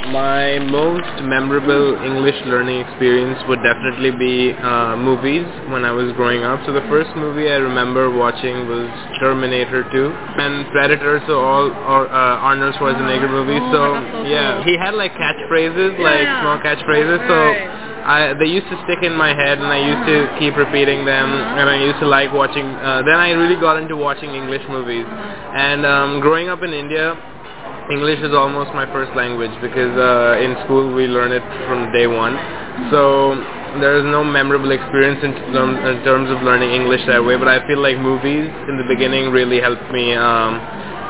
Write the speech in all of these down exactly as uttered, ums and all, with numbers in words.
My most memorable English learning experience would definitely be uh, movies when I was growing up. So the first movie I remember watching was Terminator two and Predator, so all or, uh, Arnold Schwarzenegger movies. Oh, So that's so yeah, cool. he had like catchphrases, Yeah, like yeah. small catchphrases. So Right. I, they used to stick in my head, and I used to Uh-huh. keep repeating them, Uh-huh. and I used to like watching. Uh, then I really got into watching English movies, and um, growing up in India, English is almost my first language because uh, in school we learn it from day one. So there is no memorable experience in, term, in terms of learning English that way, but I feel like movies in the beginning really helped me um,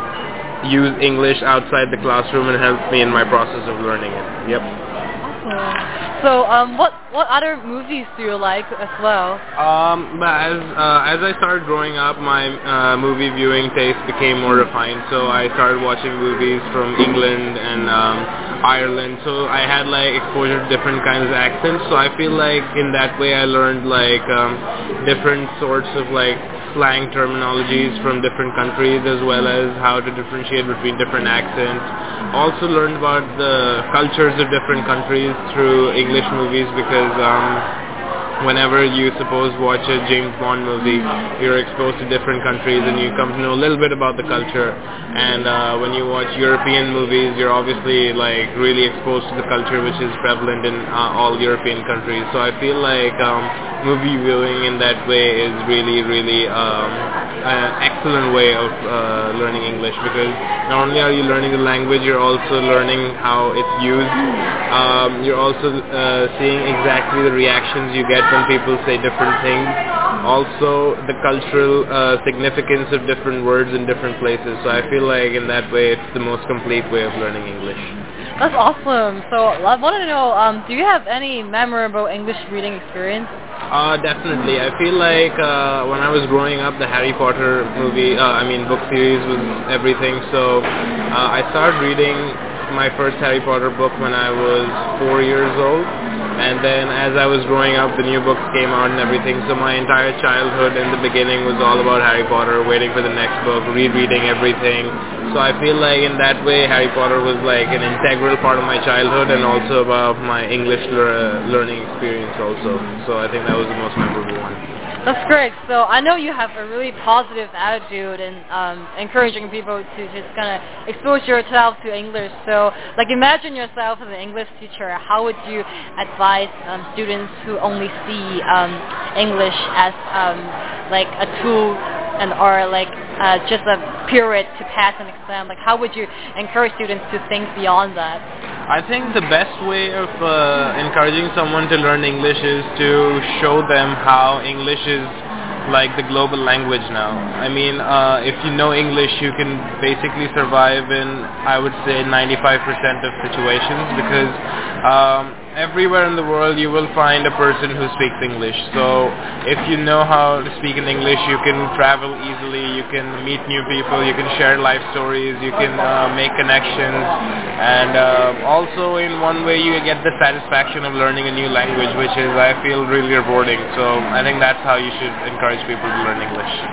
use English outside the classroom and helped me in my process of learning it. Yep. Awesome. So, um, what what other movies do you like as well? Um, but as uh, as I started growing up, my uh, movie viewing taste became more refined. So I started watching movies from England and um, Ireland. So I had like exposure to different kinds of accents. So I feel like in that way I learned like um, different sorts of like slang terminologies from different countries, as well as how to differentiate between different accents. Also learned about the cultures of different countries through English movies because um, whenever you suppose watch a James Bond movie, you're exposed to different countries and you come to know a little bit about the culture. And uh, when you watch European movies, you're obviously like really exposed to the culture which is prevalent in uh, all European countries. So I feel like um, movie viewing in that way is really, really um, an excellent way of uh, learning English, because not only are you learning the language, you're also learning how it's used. Um, you're also uh, seeing exactly the reactions you get when people say different things. Also, the cultural uh, significance of different words in different places. So I feel like in that way, it's the most complete way of learning English. That's awesome. So, I wanted to know, um, do you have any memorable English reading experience? Uh, definitely. I feel like uh, when I was growing up, the Harry Potter movie, uh, I mean book series was everything. So uh, I started reading my first Harry Potter book when I was four years old. And then as I was growing up, the new books came out and everything. So my entire childhood in the beginning was all about Harry Potter, waiting for the next book, rereading everything. So I feel like in that way, Harry Potter was like an integral part of my childhood and also about my English le- learning experience also. So I think that was the most memorable one. That's great. So I know you have a really positive attitude and um, encouraging people to just kind of expose yourself to English. So, like, imagine yourself as an English teacher. How would you advise um, students who only see um, English as um, like a tool and or like uh, just a period to pass an exam? Like, how would you encourage students to think beyond that? I think the best way of uh, encouraging someone to learn English is to show them how English is like the global language now. I mean, uh, if you know English, you can basically survive in, I would say, ninety-five percent of situations, because um, everywhere in the world you will find a person who speaks English. So if you know how to speak in English, you can travel easily, you can meet new people, you can share life stories, you can uh, make connections, and uh, also in one way you get the satisfaction of learning a new language, which is, I feel, really rewarding. So I think that's how you should encourage people to learn English.